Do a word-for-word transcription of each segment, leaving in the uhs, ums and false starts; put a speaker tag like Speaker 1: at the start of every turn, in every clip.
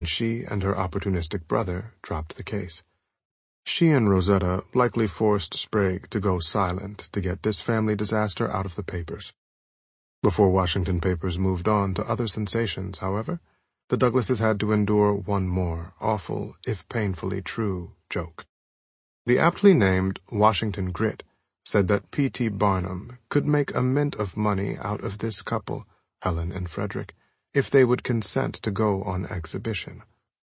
Speaker 1: She and her opportunistic brother dropped the case. She and Rosetta likely forced Sprague to go silent to get this family disaster out of the papers. Before Washington papers moved on to other sensations, however, the Douglases had to endure one more awful, if painfully true, joke. The aptly named Washington Grit said that P T Barnum could make a mint of money out of this couple, Helen and Frederick, if they would consent to go on exhibition.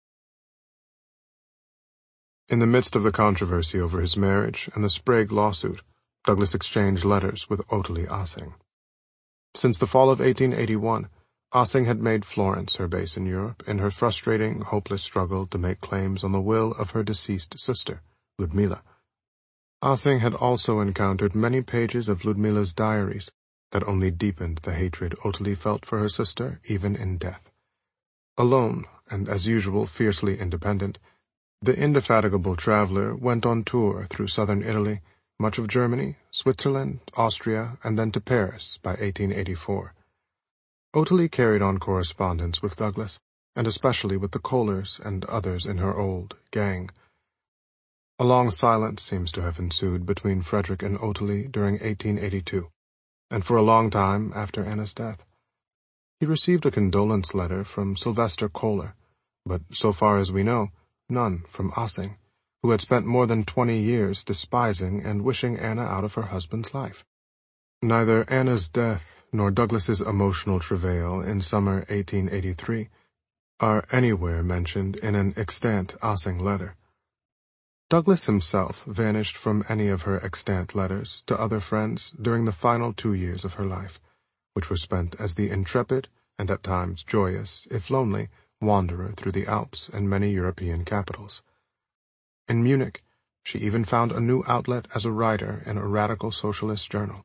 Speaker 1: In the midst of the controversy over his marriage and the Sprague lawsuit, Douglas exchanged letters with Ottilie Ossing. Since the fall of eighteen eighty-one, Ossing had made Florence her base in Europe in her frustrating, hopeless struggle to make claims on the will of her deceased sister, Ludmila. Ossing had also encountered many pages of Ludmila's diaries that only deepened the hatred Ottilie felt for her sister even in death. Alone, and as usual fiercely independent, the indefatigable traveler went on tour through southern Italy, much of Germany, Switzerland, Austria, and then to Paris by eighteen eighty-four. Ottilie carried on correspondence with Douglas, and especially with the Kohlers and others in her old gang. A long silence seems to have ensued between Frederick and Ottilie during eighteen eighty-two, and for a long time after Anna's death. He received a condolence letter from Sylvester Kohler, but so far as we know, none from Ossing, who had spent more than twenty years despising and wishing Anna out of her husband's life. Neither Anna's death nor Douglas's emotional travail in summer eighteen eighty-three are anywhere mentioned in an extant Ossing letter. Douglas himself vanished from any of her extant letters to other friends during the final two years of her life, which were spent as the intrepid and at times joyous, if lonely, wanderer through the Alps and many European capitals. In Munich, she even found a new outlet as a writer in a radical socialist journal.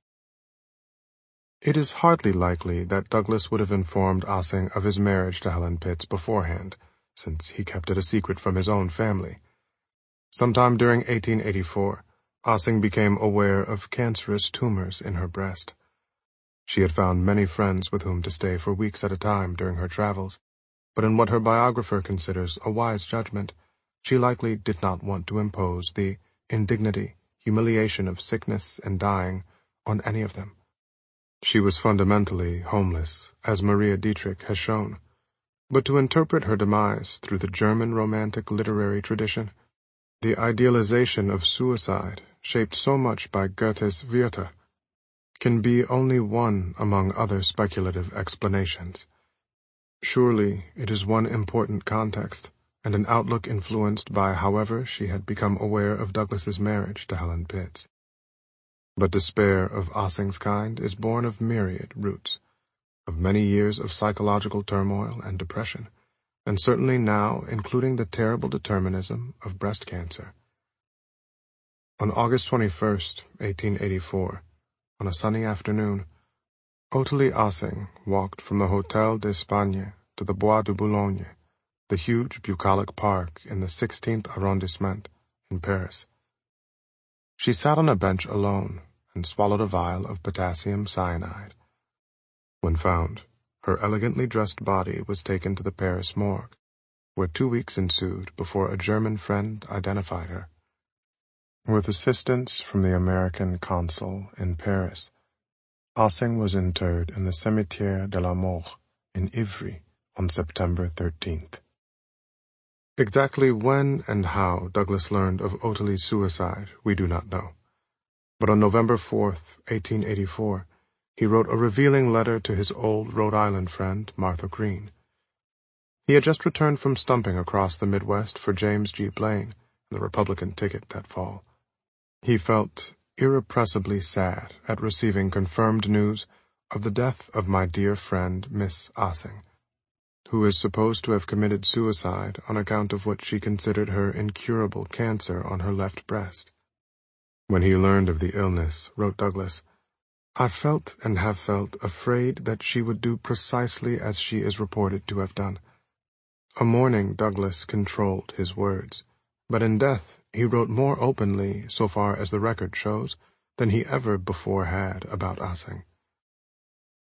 Speaker 1: It is hardly likely that Douglas would have informed Ossing of his marriage to Helen Pitts beforehand, since he kept it a secret from his own family. Sometime during eighteen eighty-four, Ossing became aware of cancerous tumors in her breast. She had found many friends with whom to stay for weeks at a time during her travels, but in what her biographer considers a wise judgment, she likely did not want to impose the indignity, humiliation of sickness and dying on any of them. She was fundamentally homeless, as Maria Dietrich has shown, but to interpret her demise through the German Romantic literary tradition, the idealization of suicide, shaped so much by Goethe's Werther, can be only one among other speculative explanations. Surely it is one important context, and an outlook influenced by however she had become aware of Douglas's marriage to Helen Pitts. But despair of Ossing's kind is born of myriad roots, of many years of psychological turmoil and depression, and certainly now including the terrible determinism of breast cancer. On August twenty-first, eighteen eighty-four, on a sunny afternoon, Ottilie Ossing walked from the Hôtel d'Espagne to the Bois de Boulogne, the huge bucolic park in the sixteenth arrondissement in Paris. She sat on a bench alone and swallowed a vial of potassium cyanide. When found, her elegantly dressed body was taken to the Paris morgue, where two weeks ensued before a German friend identified her. With assistance from the American consul in Paris, Ossing was interred in the Cimetière de la Mort in Ivry on September thirteenth. Exactly when and how Douglas learned of Ottilie's suicide we do not know, but on November fourth, eighteen eighty-four, he wrote a revealing letter to his old Rhode Island friend, Martha Green. He had just returned from stumping across the Midwest for James G. Blaine, the Republican ticket that fall. He felt irrepressibly sad at receiving confirmed news of the death of my dear friend Miss Ossing, who is supposed to have committed suicide on account of what she considered her incurable cancer on her left breast. When he learned of the illness, wrote Douglas, I felt and have felt afraid that she would do precisely as she is reported to have done. A morning Douglas controlled his words, but in death he wrote more openly, so far as the record shows, than he ever before had about Ossing.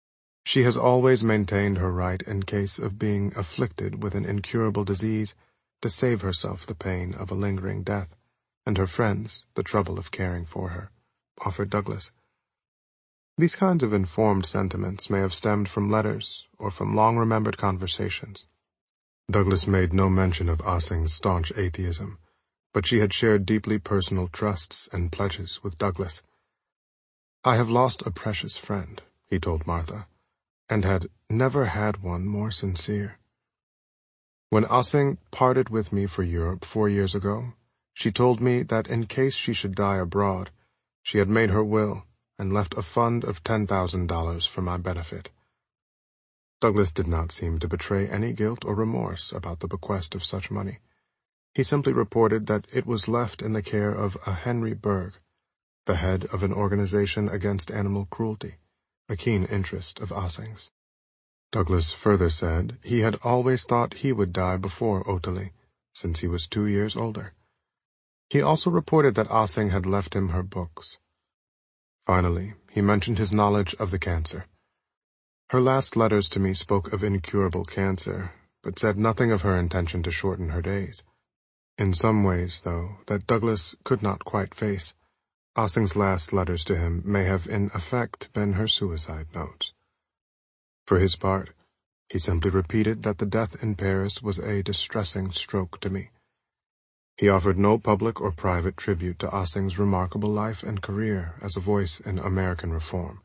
Speaker 1: She has always maintained her right in case of being afflicted with an incurable disease to save herself the pain of a lingering death, and her friends the trouble of caring for her, offered Douglas. These kinds of informed sentiments may have stemmed from letters or from long-remembered conversations. Douglas made no mention of Ossing's staunch atheism, but she had shared deeply personal trusts and pledges with Douglas. "I have lost a precious friend," he told Martha, and had never had one more sincere. "When Ossing parted with me for Europe four years ago, she told me that in case she should die abroad, she had made her will and left a fund of ten thousand dollars for my benefit." Douglas did not seem to betray any guilt or remorse about the bequest of such money. He simply reported that it was left in the care of a Henry Bergh, the head of an organization against animal cruelty, a keen interest of Ossing's. Douglas further said he had always thought he would die before Ottilie, since he was two years older. He also reported that Ossing had left him her books. Finally, he mentioned his knowledge of the cancer. "Her last letters to me spoke of incurable cancer, but said nothing of her intention to shorten her days." In some ways, though, that Douglas could not quite face, Ossing's last letters to him may have in effect been her suicide notes. For his part, he simply repeated that the death in Paris was a distressing stroke to me. He offered no public or private tribute to Ossing's remarkable life and career as a voice in American reform.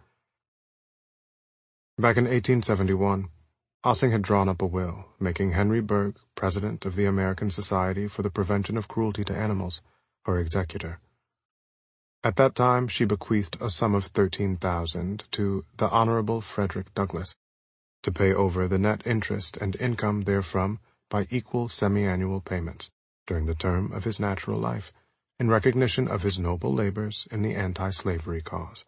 Speaker 1: Back in eighteen seventy-one, Ossing had drawn up a will, making Henry Bergh president of the American Society for the Prevention of Cruelty to Animals, her executor. At that time, she bequeathed a sum of thirteen thousand dollars to the Honorable Frederick Douglass, to pay over the net interest and income therefrom by equal semi-annual payments during the term of his natural life, in recognition of his noble labors in the anti-slavery cause.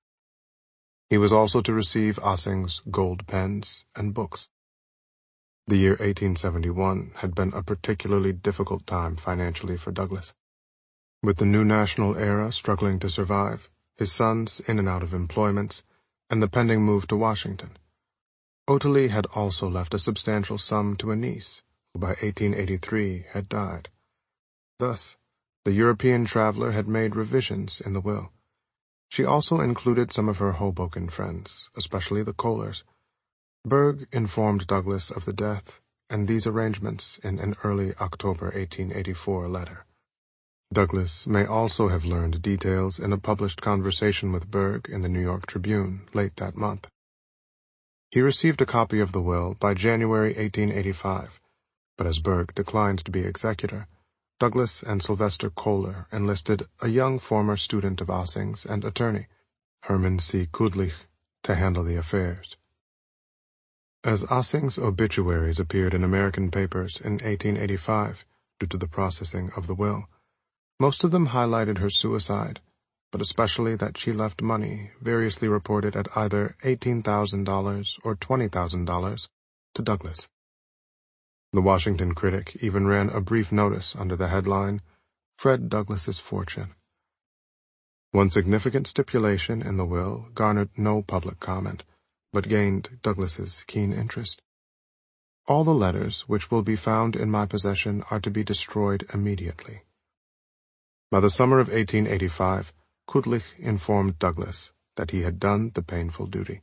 Speaker 1: He was also to receive Ossing's gold pens and books. The year eighteen seventy-one had been a particularly difficult time financially for Douglas. With the new national era struggling to survive, his sons in and out of employments, and the pending move to Washington, Ottilie had also left a substantial sum to a niece, who by eighteen eighty-three had died. Thus, the European traveler had made revisions in the will. She also included some of her Hoboken friends, especially the Kohlers. Bergh informed Douglas of the death and these arrangements in an early October eighteen eighty-four letter. Douglas may also have learned details in a published conversation with Bergh in the New York Tribune late that month. He received a copy of the will by January eighteen eighty-five, but as Bergh declined to be executor, Douglas and Sylvester Kohler enlisted a young former student of Ossing's and attorney, Herman C. Kudlich, to handle the affairs. As Ossing's obituaries appeared in American papers in eighteen eighty-five due to the processing of the will, most of them highlighted her suicide, but especially that she left money, variously reported at either eighteen thousand dollars or twenty thousand dollars, to Douglas. The Washington Critic even ran a brief notice under the headline, "Fred Douglass's Fortune." One significant stipulation in the will garnered no public comment, but gained Douglass's keen interest. "All the letters which will be found in my possession are to be destroyed immediately." By the summer of eighteen eighty-five, Kudlich informed Douglas that he had done the painful duty.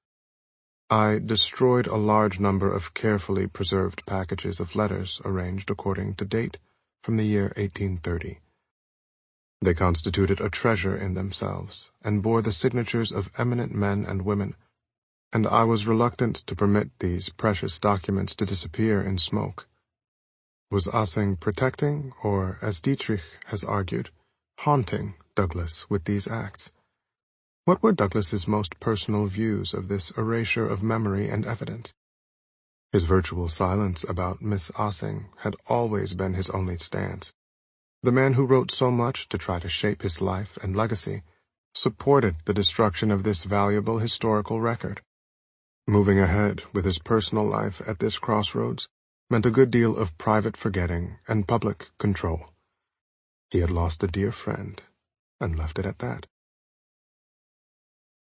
Speaker 1: "I destroyed a large number of carefully preserved packages of letters arranged according to date from the year eighteen thirty. They constituted a treasure in themselves and bore the signatures of eminent men and women, and I was reluctant to permit these precious documents to disappear in smoke." Was Ossing protecting, or, as Dietrich has argued, haunting Douglas with these acts? What were Douglas's most personal views of this erasure of memory and evidence? His virtual silence about Miss Ossing had always been his only stance. The man who wrote so much to try to shape his life and legacy supported the destruction of this valuable historical record. Moving ahead with his personal life at this crossroads meant a good deal of private forgetting and public control. He had lost a dear friend, and left it at that.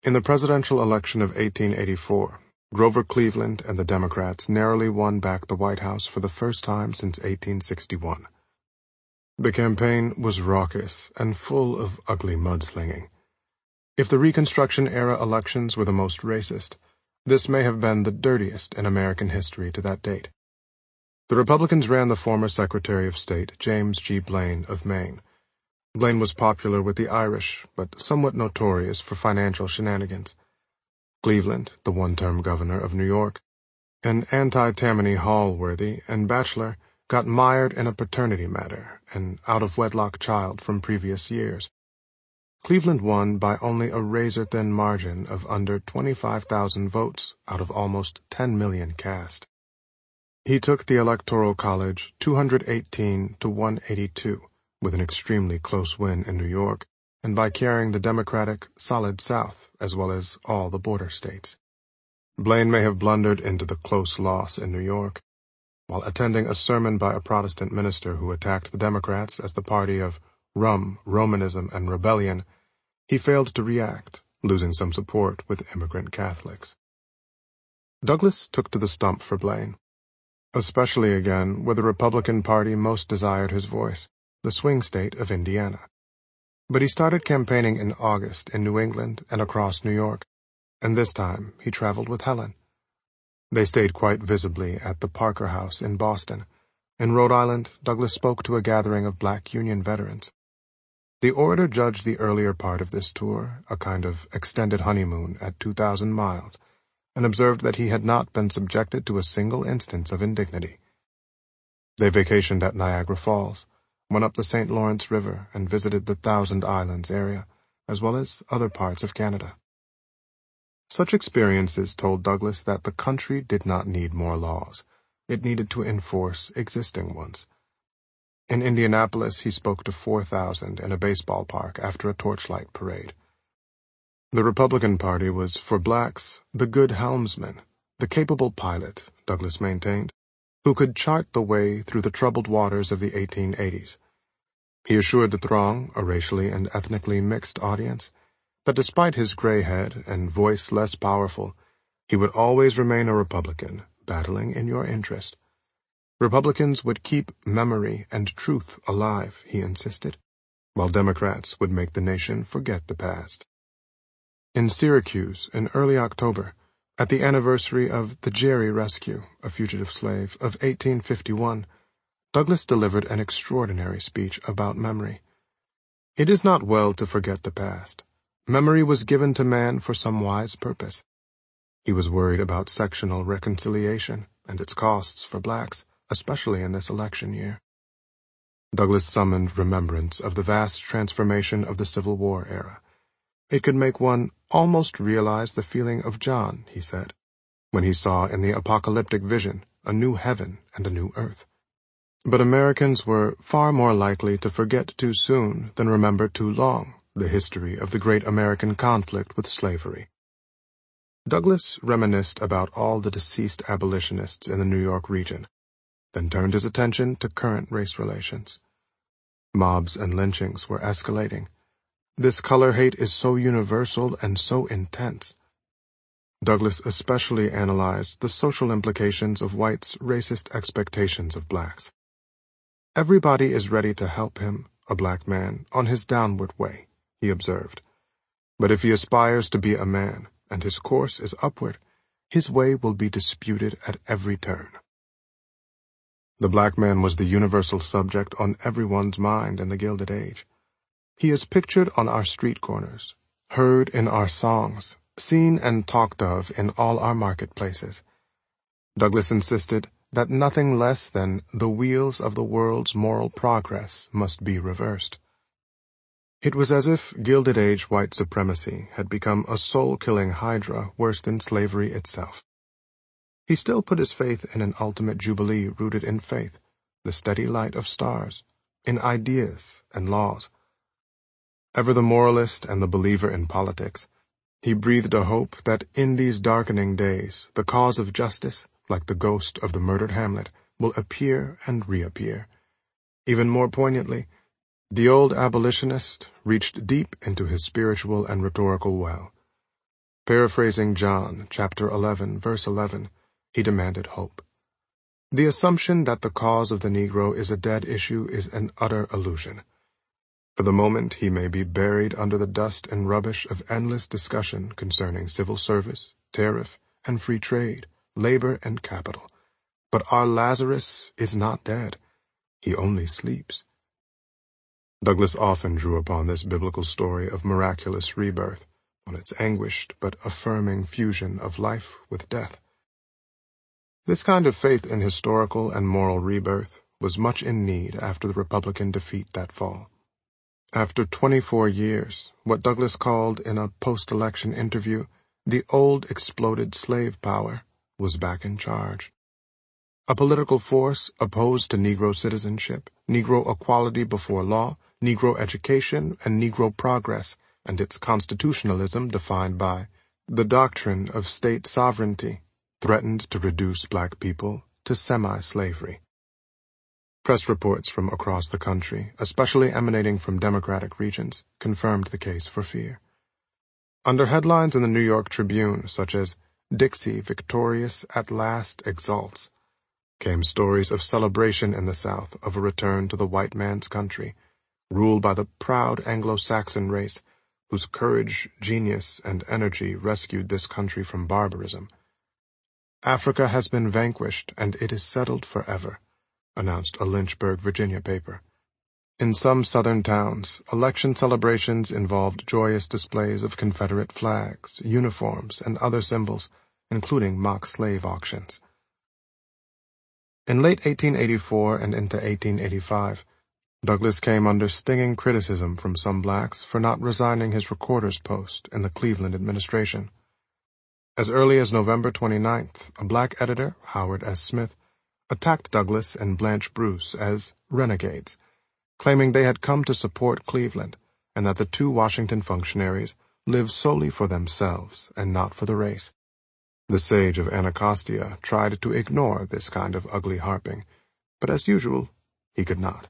Speaker 1: In the presidential election of eighteen eighty-four, Grover Cleveland and the Democrats narrowly won back the White House for the first time since eighteen sixty-one. The campaign was raucous and full of ugly mudslinging. If the Reconstruction-era elections were the most racist, this may have been the dirtiest in American history to that date. The Republicans ran the former Secretary of State, James G. Blaine of Maine. Blaine was popular with the Irish, but somewhat notorious for financial shenanigans. Cleveland, the one-term governor of New York, an anti-Tammany Hall worthy and bachelor, got mired in a paternity matter, an out-of-wedlock child from previous years. Cleveland won by only a razor-thin margin of under twenty-five thousand votes out of almost ten million cast. He took the Electoral College two hundred eighteen to one hundred eighty-two, with an extremely close win in New York, and by carrying the Democratic Solid South as well as all the border states. Blaine may have blundered into the close loss in New York. While attending a sermon by a Protestant minister who attacked the Democrats as the party of rum, Romanism, and rebellion, he failed to react, losing some support with immigrant Catholics. Douglas took to the stump for Blaine, especially again where the Republican Party most desired his voice, the swing state of Indiana. But he started campaigning in August in New England and across New York, and this time he traveled with Helen. They stayed quite visibly at the Parker House in Boston. In Rhode Island, Douglas spoke to a gathering of black Union veterans. The orator judged the earlier part of this tour, a kind of extended honeymoon at two thousand miles, and observed that he had not been subjected to a single instance of indignity. They vacationed at Niagara Falls, went up the Saint Lawrence River, and visited the Thousand Islands area, as well as other parts of Canada. Such experiences told Douglas that the country did not need more laws. It needed to enforce existing ones. In Indianapolis, he spoke to four thousand in a baseball park after a torchlight parade. The Republican Party was, for blacks, the good helmsman, the capable pilot, Douglas maintained, who could chart the way through the troubled waters of the eighteen eighties. He assured the throng, a racially and ethnically mixed audience, that despite his gray head and voice less powerful, he would always remain a Republican, battling in your interest. Republicans would keep memory and truth alive, he insisted, while Democrats would make the nation forget the past. In Syracuse, in early October, at the anniversary of the Jerry Rescue, a fugitive slave, of eighteen fifty-one, Douglas delivered an extraordinary speech about memory. It is not well to forget the past. Memory was given to man for some wise purpose. He was worried about sectional reconciliation and its costs for blacks, especially in this election year. Douglas summoned remembrance of the vast transformation of the Civil War era. It could make one almost realize the feeling of John, he said, when he saw in the apocalyptic vision a new heaven and a new earth. But Americans were far more likely to forget too soon than remember too long the history of the great American conflict with slavery. Douglas reminisced about all the deceased abolitionists in the New York region, then turned his attention to current race relations. Mobs and lynchings were escalating. This color hate is so universal and so intense. Douglas especially analyzed the social implications of whites' racist expectations of blacks. Everybody is ready to help him, a black man, on his downward way, he observed. But if he aspires to be a man, and his course is upward, his way will be disputed at every turn. The black man was the universal subject on everyone's mind in the Gilded Age. He is pictured on our street corners, heard in our songs, seen and talked of in all our marketplaces. Douglas insisted that nothing less than the wheels of the world's moral progress must be reversed. It was as if Gilded Age white supremacy had become a soul-killing hydra worse than slavery itself. He still put his faith in an ultimate jubilee rooted in faith, the steady light of stars, in ideas and laws. Ever the moralist and the believer in politics, he breathed a hope that in these darkening days the cause of justice, like the ghost of the murdered Hamlet, will appear and reappear. Even more poignantly, the old abolitionist reached deep into his spiritual and rhetorical well. Paraphrasing John, chapter eleven, verse eleven, he demanded hope. The assumption that the cause of the Negro is a dead issue is an utter illusion. For the moment, he may be buried under the dust and rubbish of endless discussion concerning civil service, tariff, and free trade, labor, and capital. But our Lazarus is not dead. He only sleeps. Douglass often drew upon this biblical story of miraculous rebirth, on its anguished but affirming fusion of life with death. This kind of faith in historical and moral rebirth was much in need after the Republican defeat that fall. After twenty-four years, what Douglass called in a post-election interview, the old exploded slave power was back in charge. A political force opposed to Negro citizenship, Negro equality before law, Negro education, and Negro progress, and its constitutionalism defined by the doctrine of state sovereignty, threatened to reduce black people to semi-slavery. Press reports from across the country, especially emanating from Democratic regions, confirmed the case for fear. Under headlines in the New York Tribune, such as "Dixie Victorious at Last Exalts," came stories of celebration in the South of a return to the white man's country, ruled by the proud Anglo-Saxon race, whose courage, genius, and energy rescued this country from barbarism. "Africa has been vanquished, and it is settled forever," announced a Lynchburg, Virginia paper. In some Southern towns, election celebrations involved joyous displays of Confederate flags, uniforms, and other symbols, including mock slave auctions. In late eighteen eighty-four and into eighteen eighty-five, Douglass came under stinging criticism from some blacks for not resigning his recorder's post in the Cleveland administration. As early as November twenty-ninth, a black editor, Howard S. Smith, attacked Douglass and Blanche Bruce as renegades, claiming they had come to support Cleveland and that the two Washington functionaries lived solely for themselves and not for the race. The sage of Anacostia tried to ignore this kind of ugly harping, but as usual, he could not.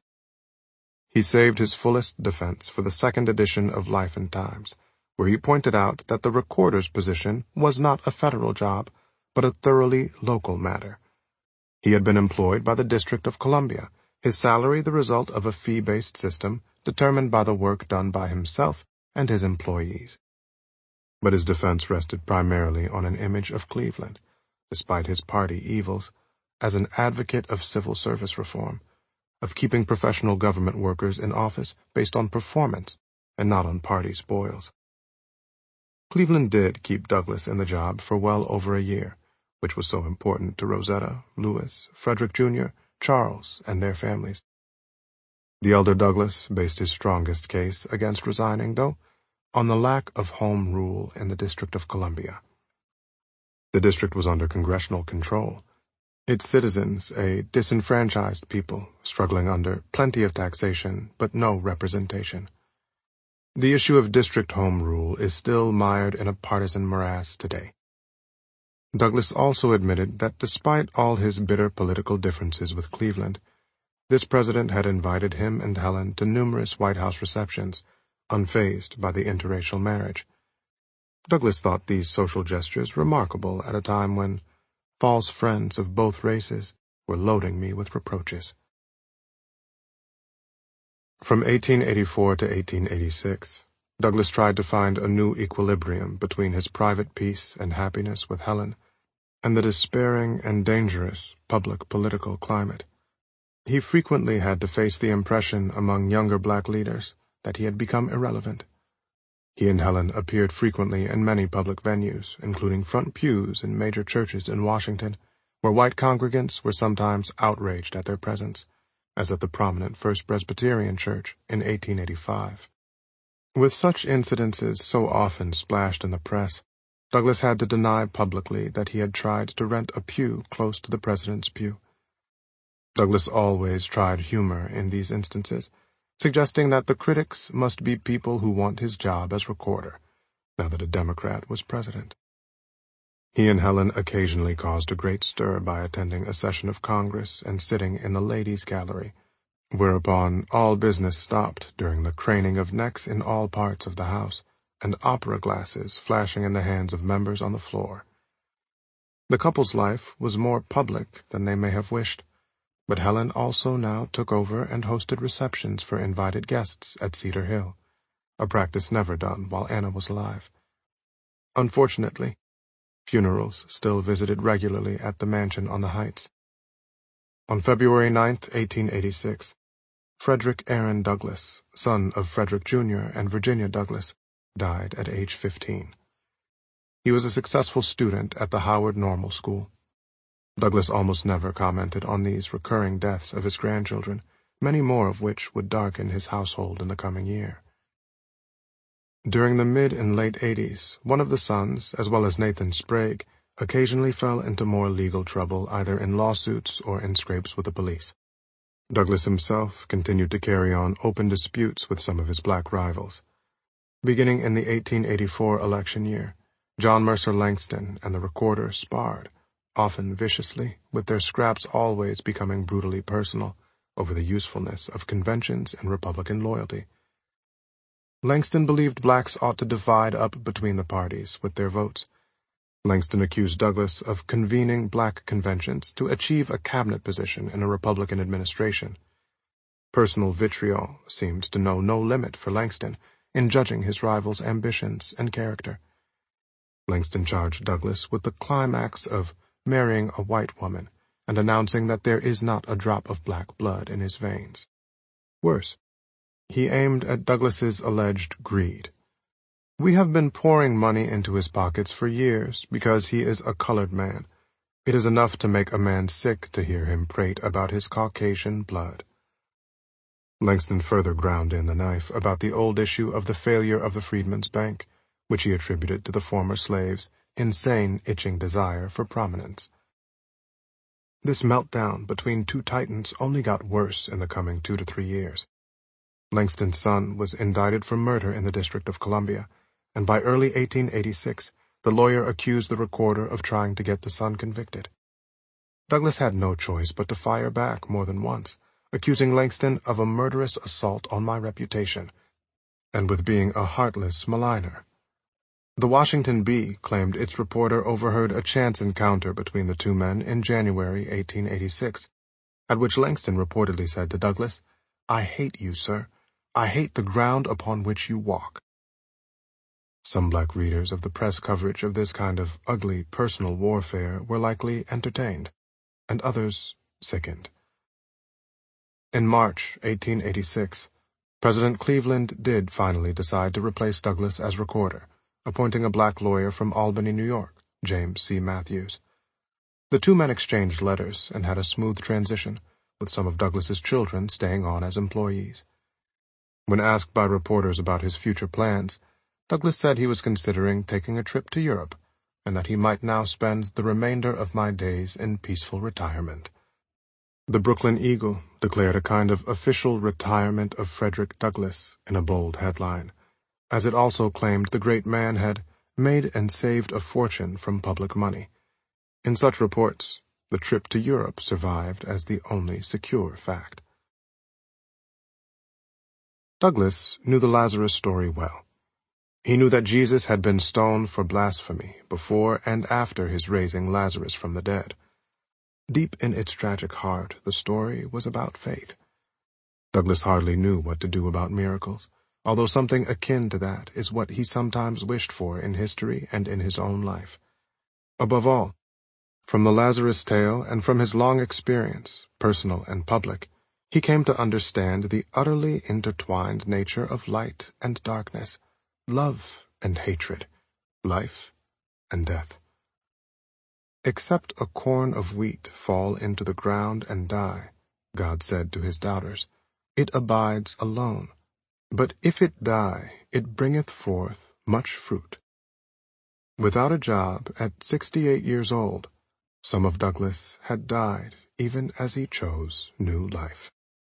Speaker 1: He saved his fullest defense for the second edition of Life and Times, where he pointed out that the recorder's position was not a federal job, but a thoroughly local matter. He had been employed by the District of Columbia, his salary the result of a fee-based system determined by the work done by himself and his employees. But his defense rested primarily on an image of Cleveland, despite his party evils, as an advocate of civil service reform, of keeping professional government workers in office based on performance and not on party spoils. Cleveland did keep Douglass in the job for well over a year, which was so important to Rosetta, Lewis, Frederick Junior, Charles, and their families. The elder Douglass based his strongest case against resigning, though, on the lack of home rule in the District of Columbia. The district was under congressional control, its citizens a disenfranchised people struggling under plenty of taxation but no representation. The issue of district home rule is still mired in a partisan morass today. Douglass also admitted that despite all his bitter political differences with Cleveland, this president had invited him and Helen to numerous White House receptions, unfazed by the interracial marriage. Douglass thought these social gestures remarkable at a time when false friends of both races were loading me with reproaches. From eighteen eighty-four to eighteen eighty-six, Douglass tried to find a new equilibrium between his private peace and happiness with Helen and the despairing and dangerous public political climate. He frequently had to face the impression among younger black leaders that he had become irrelevant. He and Helen appeared frequently in many public venues, including front pews in major churches in Washington, where white congregants were sometimes outraged at their presence, as at the prominent First Presbyterian Church in eighteen eighty-five. With such incidences so often splashed in the press, Douglass had to deny publicly that he had tried to rent a pew close to the president's pew. Douglass always tried humor in these instances, suggesting that the critics must be people who want his job as recorder, now that a Democrat was president. He and Helen occasionally caused a great stir by attending a session of Congress and sitting in the ladies' gallery, whereupon all business stopped during the craning of necks in all parts of the House, and opera glasses flashing in the hands of members on the floor. The couple's life was more public than they may have wished, but Helen also now took over and hosted receptions for invited guests at Cedar Hill, a practice never done while Anna was alive. Unfortunately, funerals still visited regularly at the mansion on the Heights. On February ninth, eighteen eighty-six, Frederick Aaron Douglass, son of Frederick Junior and Virginia Douglass, died at age fifteen. He was a successful student at the Howard Normal School. Douglass almost never commented on these recurring deaths of his grandchildren, many more of which would darken his household in the coming year. During the mid and late eighties, one of the sons, as well as Nathan Sprague, occasionally fell into more legal trouble either in lawsuits or in scrapes with the police. Douglass himself continued to carry on open disputes with some of his black rivals. Beginning in the eighteen eighty-four election year, John Mercer Langston and the Recorder sparred, often viciously, with their scraps always becoming brutally personal, over the usefulness of conventions and Republican loyalty. Langston believed blacks ought to divide up between the parties with their votes. Langston accused Douglass of convening black conventions to achieve a cabinet position in a Republican administration. Personal vitriol seemed to know no limit for Langston in judging his rival's ambitions and character. Langston charged Douglass with the climax of marrying a white woman and announcing that there is not a drop of black blood in his veins. Worse, he aimed at Douglass's alleged greed. "We have been pouring money into his pockets for years because he is a colored man. It is enough to make a man sick to hear him prate about his Caucasian blood." Langston further ground in the knife about the old issue of the failure of the Freedmen's Bank, which he attributed to the former slaves' insane itching desire for prominence. This meltdown between two titans only got worse in the coming two to three years. Langston's son was indicted for murder in the District of Columbia, and by early eighteen eighty-six, the lawyer accused the Recorder of trying to get the son convicted. Douglass had no choice but to fire back more than once, accusing Langston of a murderous assault on my reputation, and with being a heartless maligner. The Washington Bee claimed its reporter overheard a chance encounter between the two men in January eighteen eighty-six, at which Langston reportedly said to Douglass, "I hate you, sir. I hate the ground upon which you walk." Some black readers of the press coverage of this kind of ugly personal warfare were likely entertained, and others sickened. In March eighteen eighty-six, President Cleveland did finally decide to replace Douglass as Recorder, appointing a black lawyer from Albany, New York, James C. Matthews. The two men exchanged letters and had a smooth transition, with some of Douglass's children staying on as employees. When asked by reporters about his future plans, Douglass said he was considering taking a trip to Europe, and that he might now spend the remainder of my days in peaceful retirement. The Brooklyn Eagle declared a kind of official retirement of Frederick Douglass in a bold headline, as it also claimed the great man had made and saved a fortune from public money. In such reports, the trip to Europe survived as the only secure fact. Douglass knew the Lazarus story well. He knew that Jesus had been stoned for blasphemy before and after his raising Lazarus from the dead. Deep in its tragic heart, the story was about faith. Douglass hardly knew what to do about miracles, although something akin to that is what he sometimes wished for in history and in his own life. Above all, from the Lazarus tale and from his long experience, personal and public, he came to understand the utterly intertwined nature of light and darkness, love and hatred, life and death. "Except a corn of wheat fall into the ground and die," God said to his doubters, "it abides alone. But if it die, it bringeth forth much fruit." Without a job at sixty-eight years old, some of Douglass had died even as he chose new life.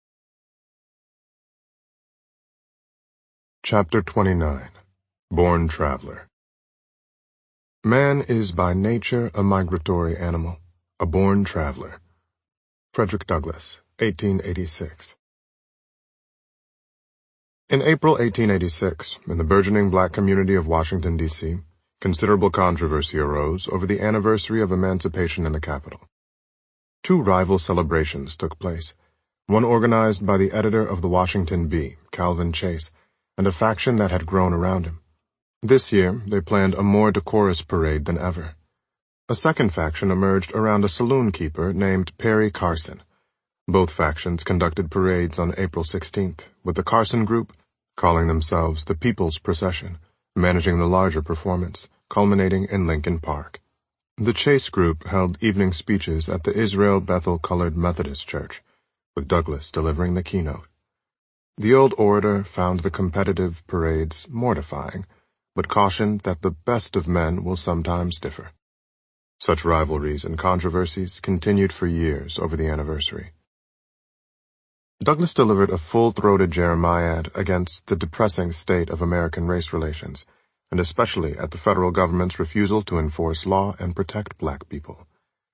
Speaker 1: Chapter twenty-nine. Born Traveler. Man is by nature a migratory animal, a born traveler. Frederick Douglass, eighteen eighty-six. In April eighteen eighty-six, in the burgeoning black community of Washington, D C, considerable controversy arose over the anniversary of emancipation in the capital. Two rival celebrations took place, one organized by the editor of the Washington Bee, Calvin Chase, and a faction that had grown around him. This year, they planned a more decorous parade than ever. A second faction emerged around a saloon keeper named Perry Carson. Both factions conducted parades on April sixteenth, with the Carson group calling themselves the People's Procession, managing the larger performance, culminating in Lincoln Park. The Chase group held evening speeches at the Israel Bethel Colored Methodist Church, with Douglas delivering the keynote. The old orator found the competitive parades mortifying, but cautioned that the best of men will sometimes differ. Such rivalries and controversies continued for years over the anniversary. Douglas delivered a full-throated jeremiad against the depressing state of American race relations, and especially at the federal government's refusal to enforce law and protect black people.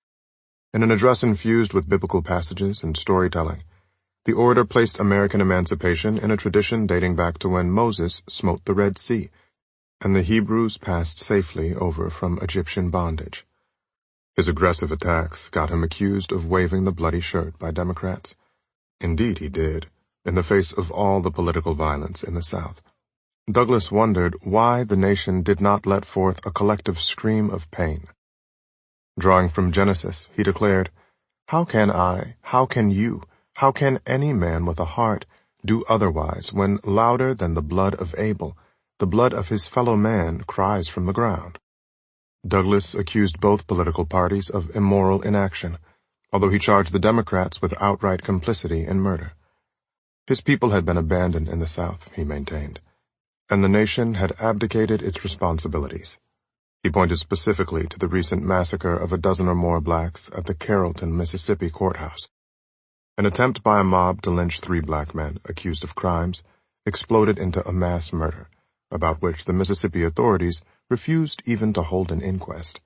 Speaker 1: In an address infused with biblical passages and storytelling, the orator placed American emancipation in a tradition dating back to when Moses smote the Red Sea, and the Hebrews passed safely over from Egyptian bondage. His aggressive attacks got him accused of waving the bloody shirt by Democrats. Indeed he did, in the face of all the political violence in the South. Douglas wondered why the nation did not let forth a collective scream of pain. Drawing from Genesis, he declared, "How can I, how can you, how can any man with a heart do otherwise when louder than the blood of Abel, the blood of his fellow man cries from the ground?" Douglas accused both political parties of immoral inaction, although he charged the Democrats with outright complicity in murder. His people had been abandoned in the South, he maintained, and the nation had abdicated its responsibilities. He pointed specifically to the recent massacre of a dozen or more blacks at the Carrollton, Mississippi courthouse. An attempt by a mob to lynch three black men accused of crimes exploded into a mass murder, about which the Mississippi authorities refused even to hold an inquest.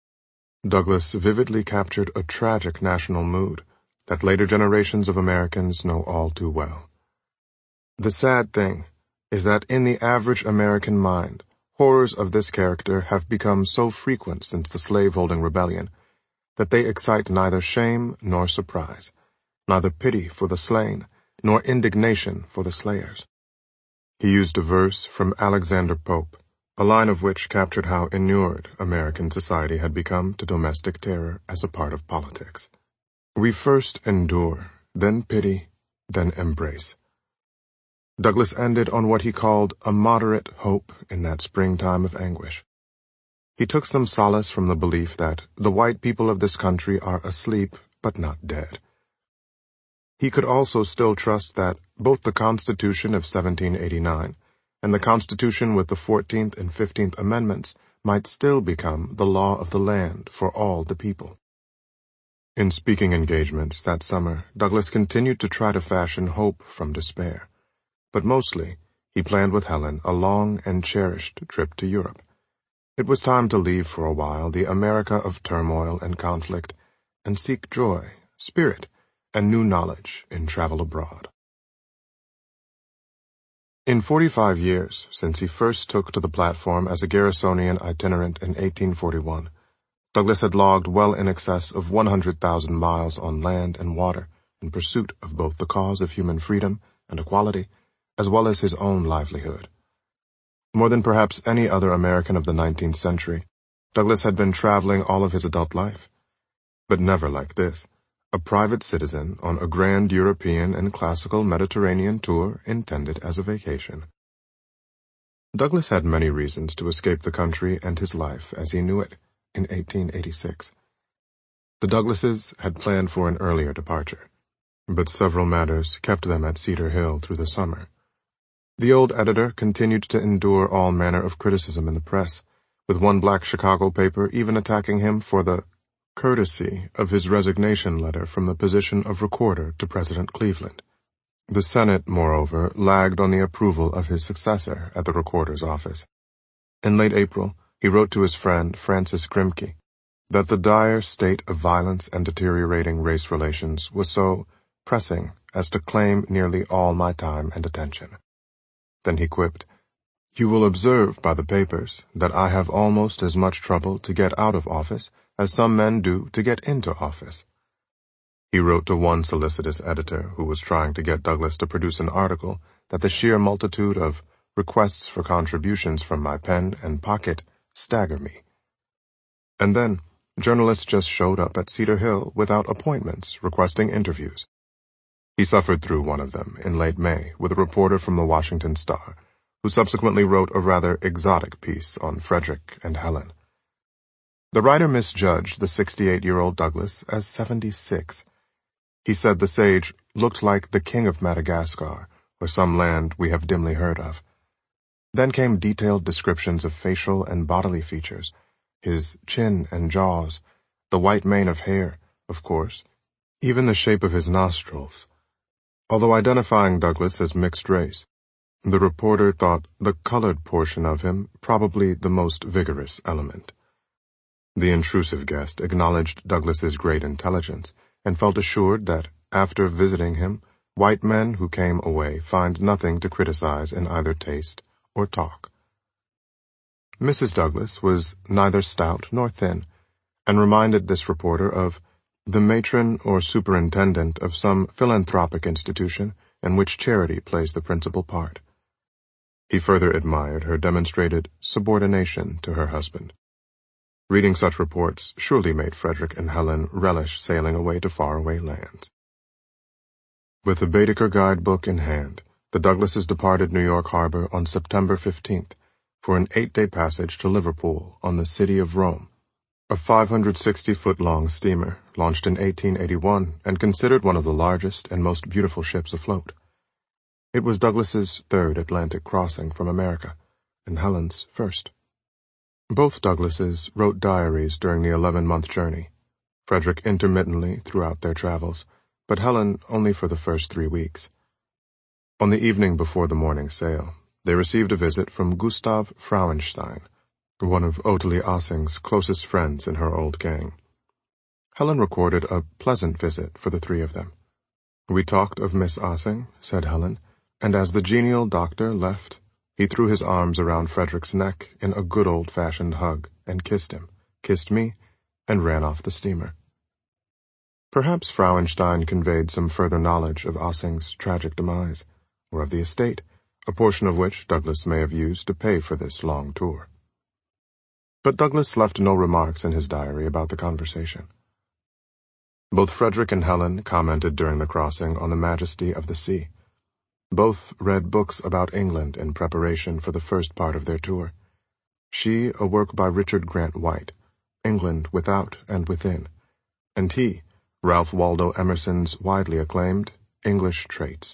Speaker 1: Douglas vividly captured a tragic national mood that later generations of Americans know all too well. The sad thing is that in the average American mind, horrors of this character have become so frequent since the slaveholding rebellion that they excite neither shame nor surprise, neither pity for the slain nor indignation for the slayers. He used a verse from Alexander Pope, a line of which captured how inured American society had become to domestic terror as a part of politics. We first endure, then pity, then embrace. Douglas ended on what he called a moderate hope in that springtime of anguish. He took some solace from the belief that the white people of this country are asleep but not dead. He could also still trust that both the Constitution of seventeen eighty-nine and the Constitution with the fourteenth and fifteenth Amendments might still become the law of the land for all the people. In speaking engagements that summer, Douglas continued to try to fashion hope from despair. But mostly, he planned with Helen a long and cherished trip to Europe. It was time to leave for a while the America of turmoil and conflict and seek joy, spirit, and new knowledge in travel abroad. In forty-five years, since he first took to the platform as a Garrisonian itinerant in eighteen forty-one, Douglas had logged well in excess of one hundred thousand miles on land and water in pursuit of both the cause of human freedom and equality, as well as his own livelihood. More than perhaps any other American of the nineteenth century, Douglas had been traveling all of his adult life. But never like this. A private citizen on a grand European and classical Mediterranean tour intended as a vacation. Douglas had many reasons to escape the country and his life as he knew it in eighteen eighty-six. The Douglases had planned for an earlier departure, but several matters kept them at Cedar Hill through the summer. The old editor continued to endure all manner of criticism in the press, with one black Chicago paper even attacking him for the courtesy of his resignation letter from the position of recorder to President Cleveland. The Senate, moreover, lagged on the approval of his successor at the recorder's office. In late April, he wrote to his friend, Francis Grimke, that the dire state of violence and deteriorating race relations was so pressing as to claim nearly all my time and attention. Then he quipped, "You will observe by the papers that I have almost as much trouble to get out of office as some men do to get into office." He wrote to one solicitous editor who was trying to get Douglas to produce an article that the sheer multitude of requests for contributions from my pen and pocket stagger me. And then, journalists just showed up at Cedar Hill without appointments, requesting interviews. He suffered through one of them in late May with a reporter from the Washington Star, who subsequently wrote a rather exotic piece on Frederick and Helen. The writer misjudged the sixty-eight-year-old Douglas as seventy-six. He said the sage looked like the king of Madagascar, or some land we have dimly heard of. Then came detailed descriptions of facial and bodily features, his chin and jaws, the white mane of hair, of course, even the shape of his nostrils. Although identifying Douglas as mixed race, the reporter thought the colored portion of him probably the most vigorous element. The intrusive guest acknowledged Douglas's great intelligence and felt assured that, after visiting him, white men who came away find nothing to criticize in either taste or talk. Missus Douglas was neither stout nor thin, and reminded this reporter of the matron or superintendent of some philanthropic institution in which charity plays the principal part. He further admired her demonstrated subordination to her husband. Reading such reports surely made Frederick and Helen relish sailing away to faraway lands. With the Baedeker guidebook in hand, the Douglases departed New York Harbor on September fifteenth for an eight-day passage to Liverpool on the City of Rome, a five hundred sixty foot long steamer launched in eighteen eighty-one and considered one of the largest and most beautiful ships afloat. It was Douglas's third Atlantic crossing from America, and Helen's first. Both Douglases wrote diaries during the eleven-month journey, Frederick intermittently throughout their travels, but Helen only for the first three weeks. On the evening before the morning sail, they received a visit from Gustav Frauenstein, one of Ottilie Ossing's closest friends in her old gang. Helen recorded a pleasant visit for the three of them. "We talked of Miss Ossing," said Helen, and as the genial doctor left, he threw his arms around Frederick's neck in a good old-fashioned hug and kissed him, kissed me, and ran off the steamer. Perhaps Frauenstein conveyed some further knowledge of Ossing's tragic demise, or of the estate, a portion of which Douglas may have used to pay for this long tour. But Douglas left no remarks in his diary about the conversation. Both Frederick and Helen commented during the crossing on the majesty of the sea. Both read books about England in preparation for the first part of their tour. She, a work by Richard Grant White, England Without and Within, and he, Ralph Waldo Emerson's widely acclaimed English Traits.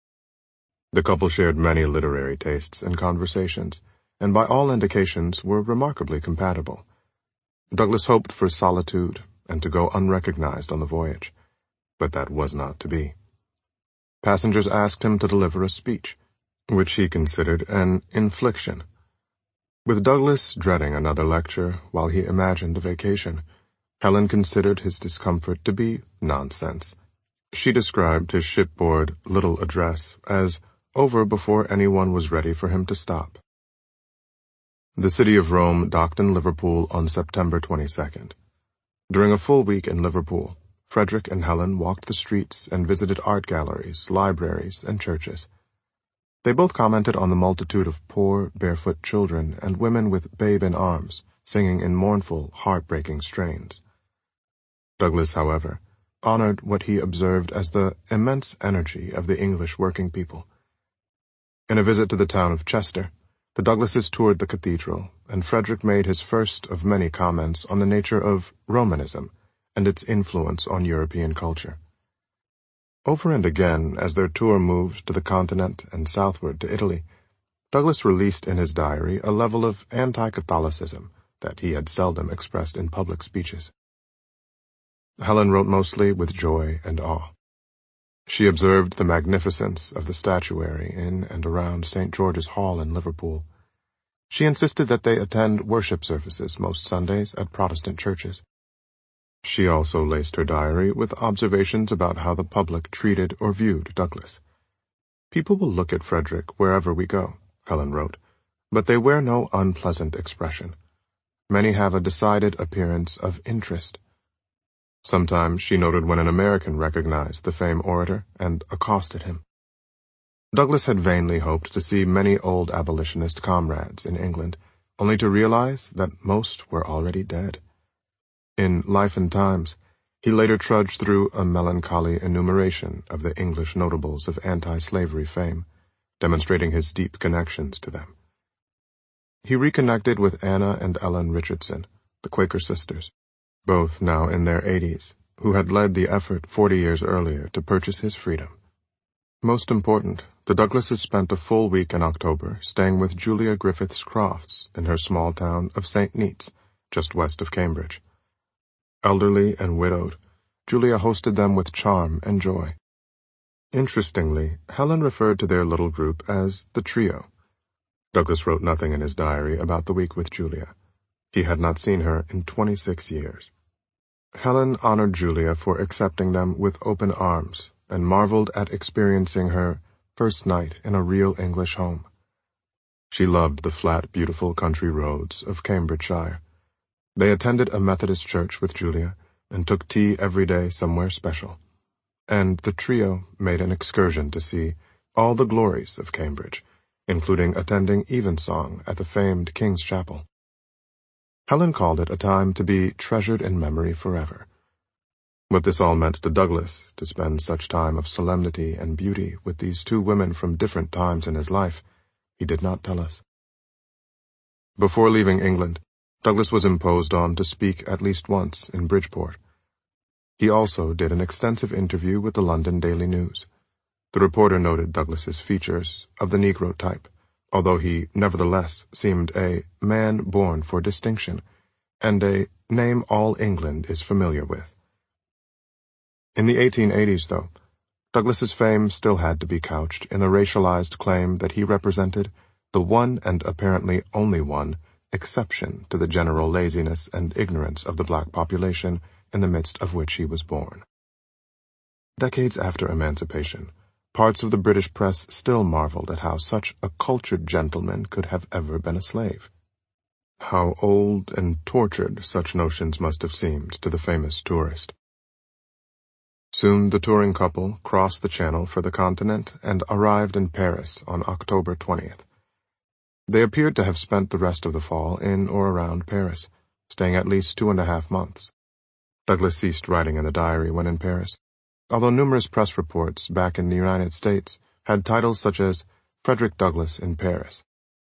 Speaker 1: The couple shared many literary tastes and conversations, and by all indications were remarkably compatible. Douglas hoped for solitude and to go unrecognized on the voyage, but that was not to be. Passengers asked him to deliver a speech, which he considered an infliction. With Douglas dreading another lecture while he imagined a vacation, Helen considered his discomfort to be nonsense. She described his shipboard little address as over before anyone was ready for him to stop. The City of Rome docked in Liverpool on September twenty-second. During a full week in Liverpool, Frederick and Helen walked the streets and visited art galleries, libraries, and churches. They both commented on the multitude of poor, barefoot children and women with babe in arms, singing in mournful, heartbreaking strains. Douglas, however, honored what he observed as the immense energy of the English working people. In a visit to the town of Chester, the Douglases toured the cathedral, and Frederick made his first of many comments on the nature of Romanism and its influence on European culture. Over and again, as their tour moved to the continent and southward to Italy, Douglas released in his diary a level of anti-Catholicism that he had seldom expressed in public speeches. Helen wrote mostly with joy and awe. She observed the magnificence of the statuary in and around Saint George's Hall in Liverpool. She insisted that they attend worship services most Sundays at Protestant churches. She also laced her diary with observations about how the public treated or viewed Douglas. "People will look at Frederick wherever we go," Helen wrote, but they wear no unpleasant expression. Many have a decided appearance of interest. Sometimes she noted when an American recognized the famed orator and accosted him. Douglass had vainly hoped to see many old abolitionist comrades in England, only to realize that most were already dead. In Life and Times, he later trudged through a melancholy enumeration of the English notables of anti-slavery fame, demonstrating his deep connections to them. He reconnected with Anna and Ellen Richardson, the Quaker sisters, both now in their eighties, who had led the effort forty years earlier to purchase his freedom. Most important, the Douglasses spent a full week in October staying with Julia Griffiths Crofts in her small town of Saint Neots, just west of Cambridge. Elderly and widowed, Julia hosted them with charm and joy. Interestingly, Helen referred to their little group as the trio. Douglass wrote nothing in his diary about the week with Julia. He had not seen her in twenty-six years. Helen honored Julia for accepting them with open arms and marveled at experiencing her first night in a real English home. She loved the flat, beautiful country roads of Cambridgeshire. They attended a Methodist church with Julia and took tea every day somewhere special. And the trio made an excursion to see all the glories of Cambridge, including attending evensong at the famed King's Chapel. Helen called it a time to be treasured in memory forever. What this all meant to Douglass, to spend such time of solemnity and beauty with these two women from different times in his life, he did not tell us. Before leaving England, Douglass was imposed on to speak at least once in Bridgeport. He also did an extensive interview with the London Daily News. The reporter noted Douglass's features of the Negro type, although he nevertheless seemed a man born for distinction, and a name all England is familiar with. In the eighteen eighties, though, Douglass's fame still had to be couched in a racialized claim that he represented the one and apparently only one exception to the general laziness and ignorance of the black population in the midst of which he was born. Decades after emancipation, parts of the British press still marveled at how such a cultured gentleman could have ever been a slave. How old and tortured such notions must have seemed to the famous tourist. Soon the touring couple crossed the Channel for the continent and arrived in Paris on October twentieth. They appeared to have spent the rest of the fall in or around Paris, staying at least two and a half months. Douglass ceased writing in the diary when in Paris, although numerous press reports back in the United States had titles such as Frederick Douglass in Paris.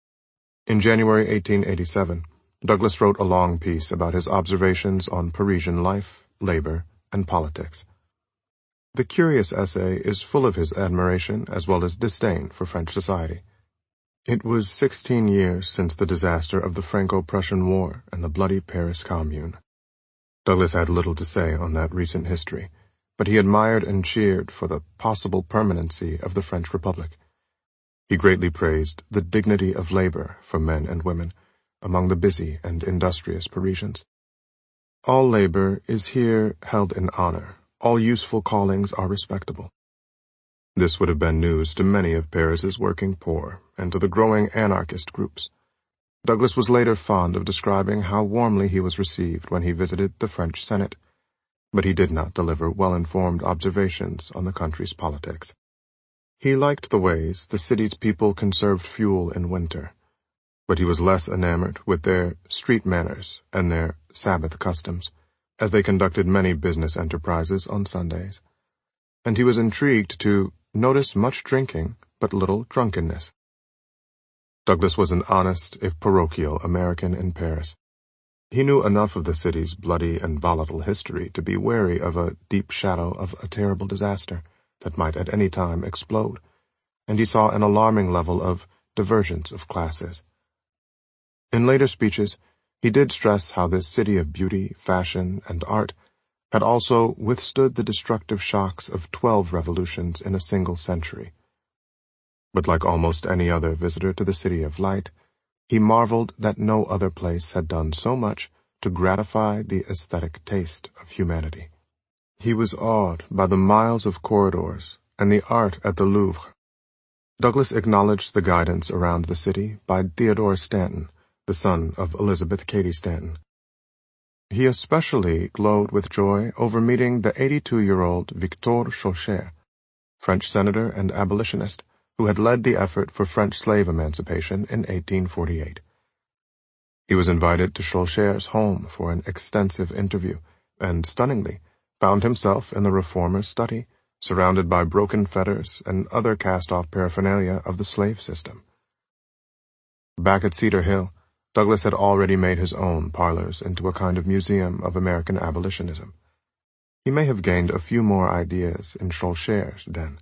Speaker 1: In January eighteen eighty-seven, Douglass wrote a long piece about his observations on Parisian life, labor, and politics. The curious essay is full of his admiration as well as disdain for French society. It was sixteen years since the disaster of the Franco-Prussian War and the bloody Paris Commune. Douglass had little to say on that recent history, but he admired and cheered for the possible permanency of the French Republic. He greatly praised the dignity of labor for men and women among the busy and industrious Parisians. All labor is here held in honor. All useful callings are respectable. This would have been news to many of Paris's working poor and to the growing anarchist groups. Douglass was later fond of describing how warmly he was received when he visited the French Senate, but he did not deliver well-informed observations on the country's politics. He liked the ways the city's people conserved fuel in winter, but he was less enamored with their street manners and their Sabbath customs, as they conducted many business enterprises on Sundays. And he was intrigued to notice much drinking, but little drunkenness. Douglass was an honest, if parochial, American in Paris. He knew enough of the city's bloody and volatile history to be wary of a deep shadow of a terrible disaster that might at any time explode, and he saw an alarming level of divergence of classes. In later speeches, he did stress how this city of beauty, fashion, and art had also withstood the destructive shocks of twelve revolutions in a single century. But like almost any other visitor to the City of Light, he marveled that no other place had done so much to gratify the aesthetic taste of humanity. He was awed by the miles of corridors and the art at the Louvre. Douglas acknowledged the guidance around the city by Theodore Stanton, the son of Elizabeth Cady Stanton. He especially glowed with joy over meeting the eighty-two-year-old Victor Schœlcher, French senator and abolitionist, who had led the effort for French slave emancipation in eighteen forty-eight. He was invited to Schœlcher's home for an extensive interview, and, stunningly, found himself in the reformer's study, surrounded by broken fetters and other cast-off paraphernalia of the slave system. Back at Cedar Hill, Douglas had already made his own parlors into a kind of museum of American abolitionism. He may have gained a few more ideas in Schœlcher's den.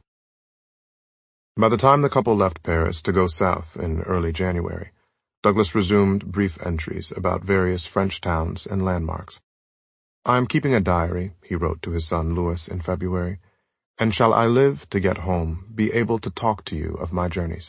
Speaker 1: By the time the couple left Paris to go south in early January, Douglas resumed brief entries about various French towns and landmarks. "I am keeping a diary," he wrote to his son Louis in February, "and shall I live to get home, be able to talk to you of my journeys."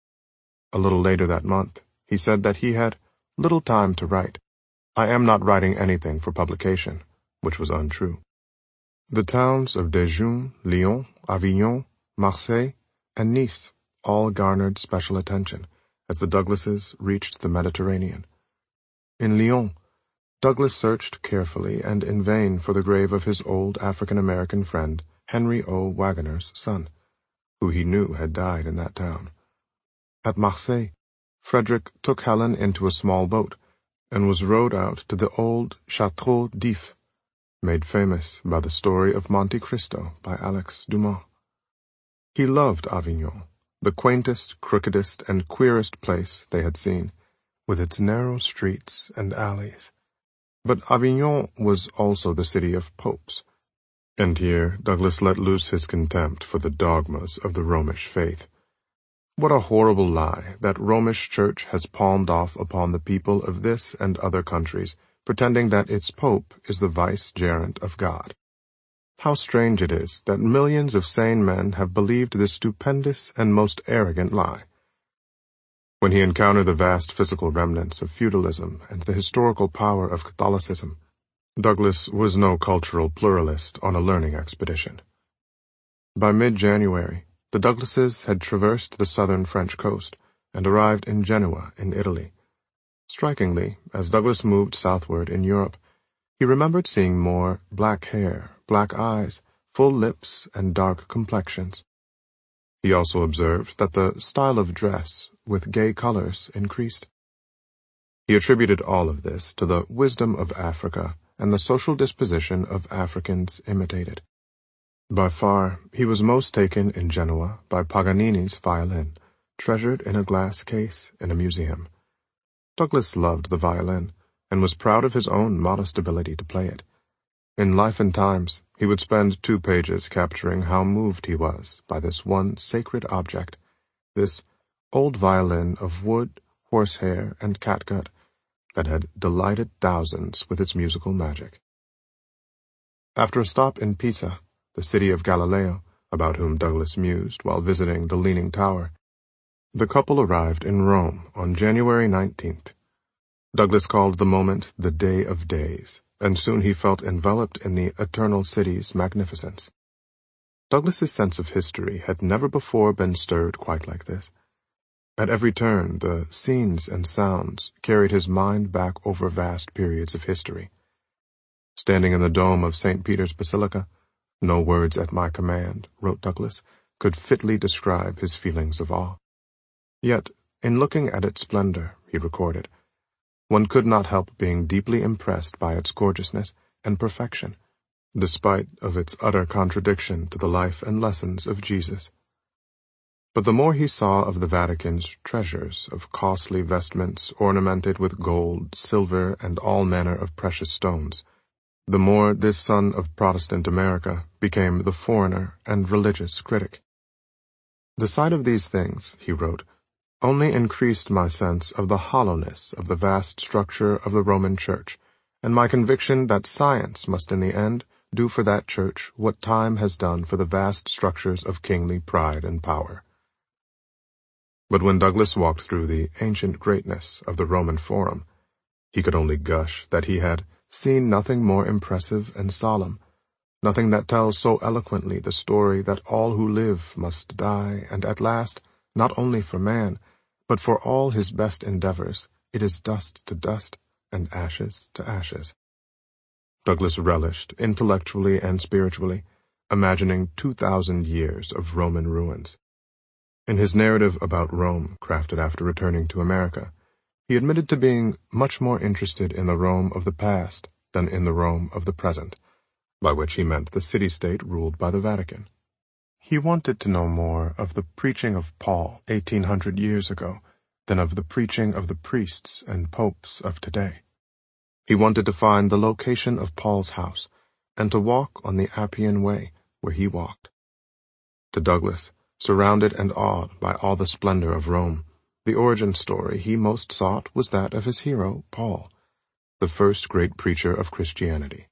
Speaker 1: A little later that month, he said that he had little time to write. "I am not writing anything for publication," which was untrue. The towns of Dijon, Lyon, Avignon, Marseille, and Nice all garnered special attention as the Douglases reached the Mediterranean. In Lyon, Douglas searched carefully and in vain for the grave of his old African-American friend, Henry O. Waggoner's son, who he knew had died in that town. At Marseille, Frederick took Helen into a small boat and was rowed out to the old Château d'If, made famous by the story of Monte Cristo by Alex Dumas. He loved Avignon, the quaintest, crookedest, and queerest place they had seen, with its narrow streets and alleys. But Avignon was also the city of popes, and here Douglas let loose his contempt for the dogmas of the Romish faith. What a horrible lie that Romish Church has palmed off upon the people of this and other countries, pretending that its pope is the vicegerent of God. How strange it is that millions of sane men have believed this stupendous and most arrogant lie. When he encountered the vast physical remnants of feudalism and the historical power of Catholicism, Douglas was no cultural pluralist on a learning expedition. By mid-January, the Douglases had traversed the southern French coast and arrived in Genoa in Italy. Strikingly, as Douglas moved southward in Europe, he remembered seeing more black hair, black eyes, full lips, and dark complexions. He also observed that the style of dress, with gay colors, increased. He attributed all of this to the wisdom of Africa and the social disposition of Africans imitated. By far, he was most taken in Genoa by Paganini's violin, treasured in a glass case in a museum. Douglas loved the violin, and was proud of his own modest ability to play it. In Life and Times, he would spend two pages capturing how moved he was by this one sacred object, this old violin of wood, horsehair, and catgut that had delighted thousands with its musical magic. After a stop in Pisa, the city of Galileo, about whom Douglas mused while visiting the Leaning Tower, the couple arrived in Rome on January nineteenth. Douglas called the moment the Day of Days, and soon he felt enveloped in the eternal city's magnificence. Douglas's sense of history had never before been stirred quite like this. At every turn, the scenes and sounds carried his mind back over vast periods of history. Standing in the dome of Saint Peter's Basilica, "No words at my command," wrote Douglas, could fitly describe his feelings of awe. Yet, in looking at its splendor, he recorded, one could not help being deeply impressed by its gorgeousness and perfection, despite of its utter contradiction to the life and lessons of Jesus. But the more he saw of the Vatican's treasures of costly vestments ornamented with gold, silver, and all manner of precious stones, the more this son of Protestant America became the foreigner and religious critic. The sight of these things, he wrote, only increased my sense of the hollowness of the vast structure of the Roman Church, and my conviction that science must in the end do for that Church what time has done for the vast structures of kingly pride and power. But when Douglas walked through the ancient greatness of the Roman Forum, he could only gush that he had seen nothing more impressive and solemn, nothing that tells so eloquently the story that all who live must die, and at last not only for man, but for all his best endeavors, it is dust to dust and ashes to ashes. Douglas relished, intellectually and spiritually, imagining two thousand years of Roman ruins. In his narrative about Rome, crafted after returning to America, he admitted to being much more interested in the Rome of the past than in the Rome of the present, by which he meant the city-state ruled by the Vatican. He wanted to know more of the preaching of Paul eighteen hundred years ago than of the preaching of the priests and popes of today. He wanted to find the location of Paul's house and to walk on the Appian Way where he walked. To Douglas, surrounded and awed by all the splendor of Rome, the origin story he most sought was that of his hero, Paul, the first great preacher of Christianity.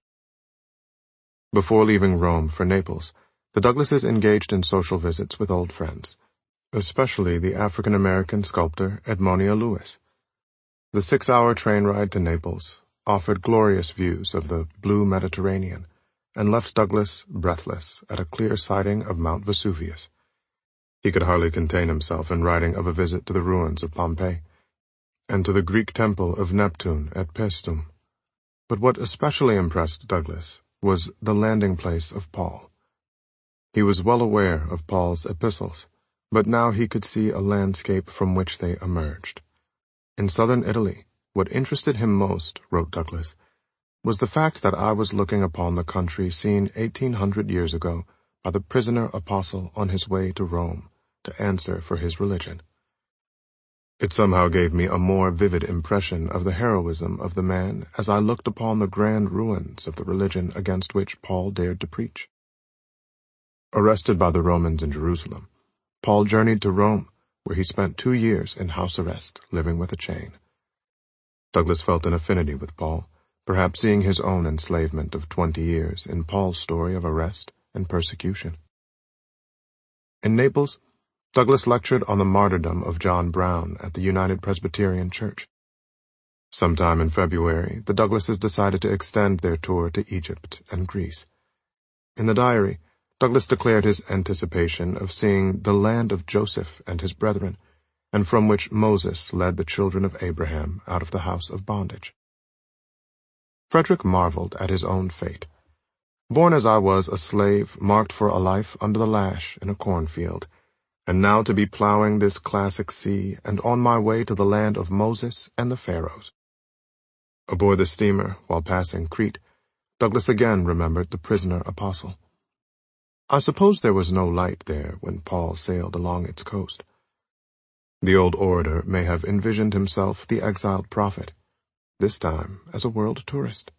Speaker 1: Before leaving Rome for Naples, the Douglases engaged in social visits with old friends, especially the African-American sculptor Edmonia Lewis. The six-hour train ride to Naples offered glorious views of the blue Mediterranean and left Douglas breathless at a clear sighting of Mount Vesuvius. He could hardly contain himself in writing of a visit to the ruins of Pompeii and to the Greek temple of Neptune at Paestum. But what especially impressed Douglas was the landing place of Paul. He was well aware of Paul's epistles, but now he could see a landscape from which they emerged. In southern Italy, what interested him most, wrote Douglas, was the fact that I was looking upon the country seen eighteen hundred years ago by the prisoner apostle on his way to Rome to answer for his religion. It somehow gave me a more vivid impression of the heroism of the man as I looked upon the grand ruins of the religion against which Paul dared to preach. Arrested by the Romans in Jerusalem, Paul journeyed to Rome, where he spent two years in house arrest, living with a chain. Douglas felt an affinity with Paul, perhaps seeing his own enslavement of twenty years in Paul's story of arrest and persecution. In Naples, Douglas lectured on the martyrdom of John Brown at the United Presbyterian Church. Sometime in February, the Douglases decided to extend their tour to Egypt and Greece. In the diary, Douglas declared his anticipation of seeing the land of Joseph and his brethren, and from which Moses led the children of Abraham out of the house of bondage. Frederick marveled at his own fate. Born as I was a slave marked for a life under the lash in a cornfield, and now to be plowing this classic sea and on my way to the land of Moses and the Pharaohs. Aboard the steamer, while passing Crete, Douglas again remembered the prisoner apostle. I suppose there was no light there when Paul sailed along its coast. The old orator may have envisioned himself the exiled prophet, this time as a world tourist.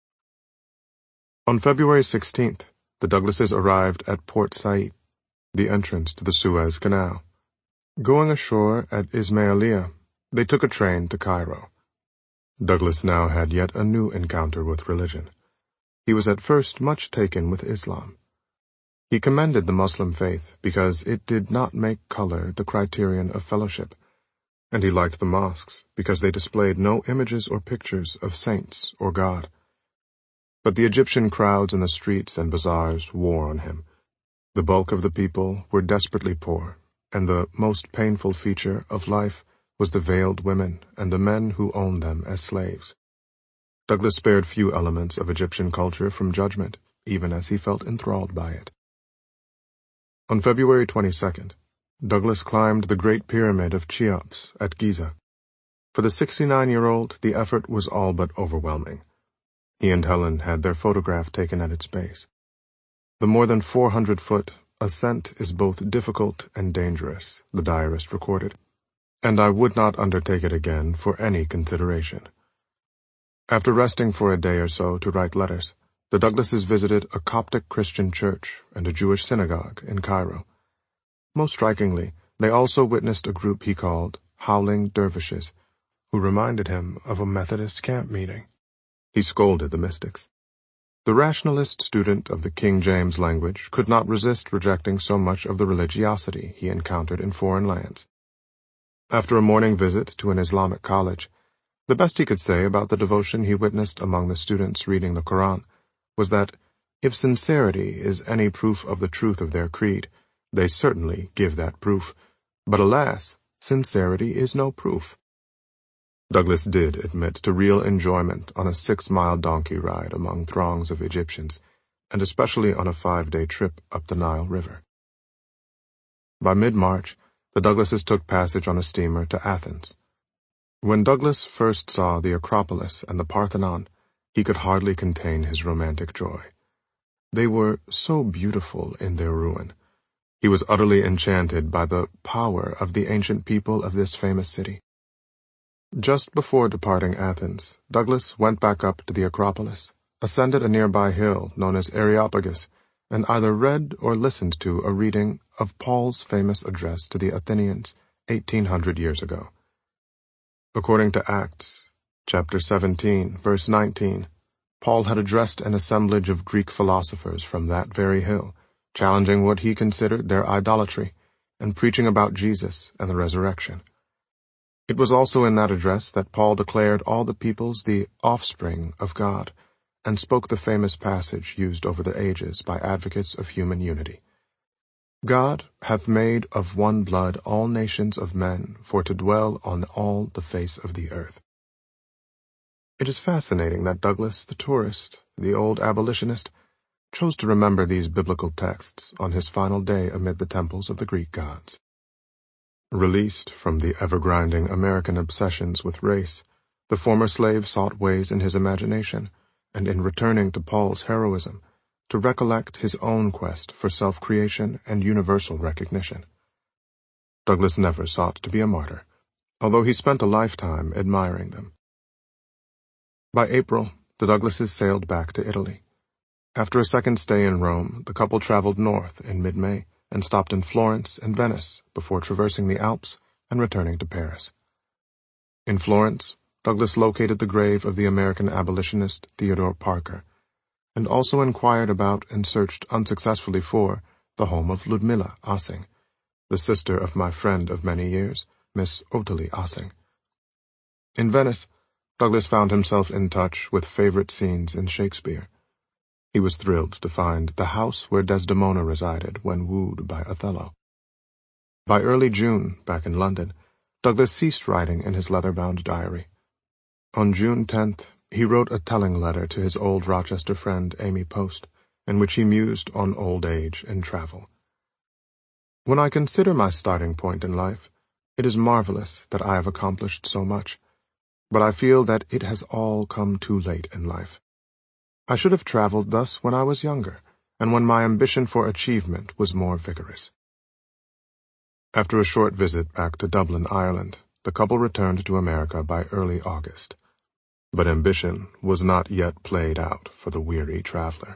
Speaker 1: On February sixteenth, the Douglases arrived at Port Said, the entrance to the Suez Canal. Going ashore at Ismailia, they took a train to Cairo. Douglas now had yet a new encounter with religion. He was at first much taken with Islam. He commended the Muslim faith because it did not make color the criterion of fellowship, and he liked the mosques because they displayed no images or pictures of saints or God. But the Egyptian crowds in the streets and bazaars wore on him. The bulk of the people were desperately poor, and the most painful feature of life was the veiled women and the men who owned them as slaves. Douglas spared few elements of Egyptian culture from judgment, even as he felt enthralled by it. On February twenty-second, Douglas climbed the Great Pyramid of Cheops at Giza. For the sixty-nine-year-old, the effort was all but overwhelming. He and Helen had their photograph taken at its base. The more than four hundred foot ascent is both difficult and dangerous, the diarist recorded, and I would not undertake it again for any consideration. After resting for a day or so to write letters, the Douglases visited a Coptic Christian church and a Jewish synagogue in Cairo. Most strikingly, they also witnessed a group he called Howling Dervishes, who reminded him of a Methodist camp meeting. He scolded the mystics. The rationalist student of the King James language could not resist rejecting so much of the religiosity he encountered in foreign lands. After a morning visit to an Islamic college, the best he could say about the devotion he witnessed among the students reading the Quran was that, if sincerity is any proof of the truth of their creed, they certainly give that proof, But alas, sincerity is no proof. Douglas did admit to real enjoyment on a six-mile donkey ride among throngs of Egyptians, and especially on a five-day trip up the Nile River. By mid-March, the Douglases took passage on a steamer to Athens. When Douglas first saw the Acropolis and the Parthenon, he could hardly contain his romantic joy. They were so beautiful in their ruin. He was utterly enchanted by the power of the ancient people of this famous city. Just before departing Athens, Douglas went back up to the Acropolis, ascended a nearby hill known as Areopagus, and either read or listened to a reading of Paul's famous address to the Athenians eighteen hundred years ago. According to Acts, chapter seventeen, verse nineteen, Paul had addressed an assemblage of Greek philosophers from that very hill, challenging what he considered their idolatry, and preaching about Jesus and the resurrection. It was also in that address that Paul declared all the peoples the offspring of God, and spoke the famous passage used over the ages by advocates of human unity. God hath made of one blood all nations of men for to dwell on all the face of the earth. It is fascinating that Douglas, the tourist, the old abolitionist, chose to remember these biblical texts on his final day amid the temples of the Greek gods. Released from the ever-grinding American obsessions with race, the former slave sought ways in his imagination, and in returning to Paul's heroism, to recollect his own quest for self-creation and universal recognition. Douglas never sought to be a martyr, although he spent a lifetime admiring them. By April, the Douglases sailed back to Italy. After a second stay in Rome, the couple traveled north in mid-May and stopped in Florence and Venice before traversing the Alps and returning to Paris. In Florence, Douglas located the grave of the American abolitionist Theodore Parker, and also inquired about and searched unsuccessfully for the home of Ludmilla Ossing, the sister of my friend of many years, Miss Ottilie Ossing. In Venice, Douglas found himself in touch with favorite scenes in Shakespeare. He was thrilled to find the house where Desdemona resided when wooed by Othello. By early June, back in London, Douglas ceased writing in his leather-bound diary. On June tenth, he wrote a telling letter to his old Rochester friend Amy Post, in which he mused on old age and travel. When I consider my starting point in life, it is marvelous that I have accomplished so much, but I feel that it has all come too late in life. I should have traveled thus when I was younger, and when my ambition for achievement was more vigorous. After a short visit back to Dublin, Ireland, the couple returned to America by early August. But ambition was not yet played out for the weary traveler.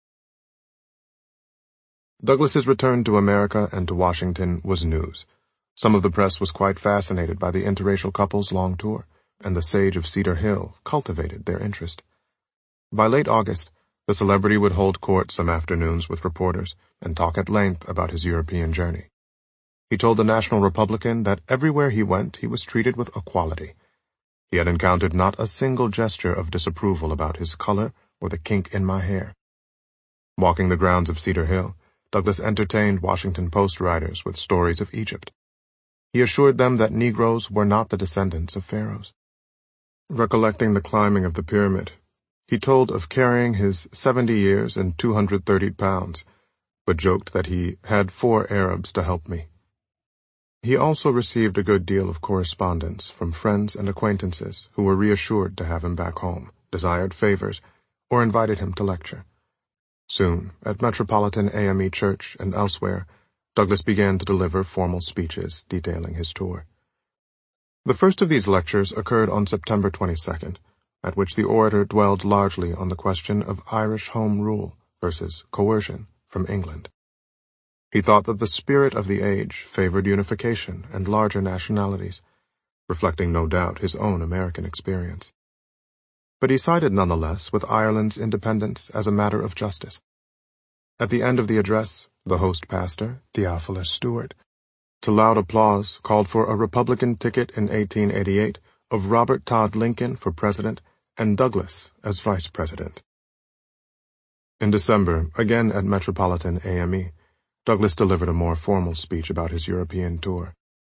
Speaker 1: Douglas's return to America and to Washington was news. Some of the press was quite fascinated by the interracial couple's long tour, and the sage of Cedar Hill cultivated their interest. By late August, the celebrity would hold court some afternoons with reporters and talk at length about his European journey. He told the National Republican that everywhere he went he was treated with equality. He had encountered not a single gesture of disapproval about his color or the kink in my hair. Walking the grounds of Cedar Hill, Douglas entertained Washington Post writers with stories of Egypt. He assured them that Negroes were not the descendants of pharaohs. Recollecting the climbing of the pyramid, he told of carrying his seventy years and two hundred thirty pounds, but joked that he had four Arabs to help me. He also received a good deal of correspondence from friends and acquaintances who were reassured to have him back home, desired favors, or invited him to lecture. Soon, at Metropolitan A M E Church and elsewhere, Douglas began to deliver formal speeches detailing his tour. The first of these lectures occurred on September twenty-second, at which the orator dwelled largely on the question of Irish Home Rule versus coercion from England. He thought that the spirit of the age favored unification and larger nationalities, reflecting no doubt his own American experience. But he sided nonetheless with Ireland's independence as a matter of justice. At the end of the address, the host pastor, Theophilus Stewart, to loud applause, called for a Republican ticket in eighteen eighty-eight of Robert Todd Lincoln for president and Douglas as vice president. In December, again at Metropolitan A M E, Douglas delivered a more formal speech about his European tour.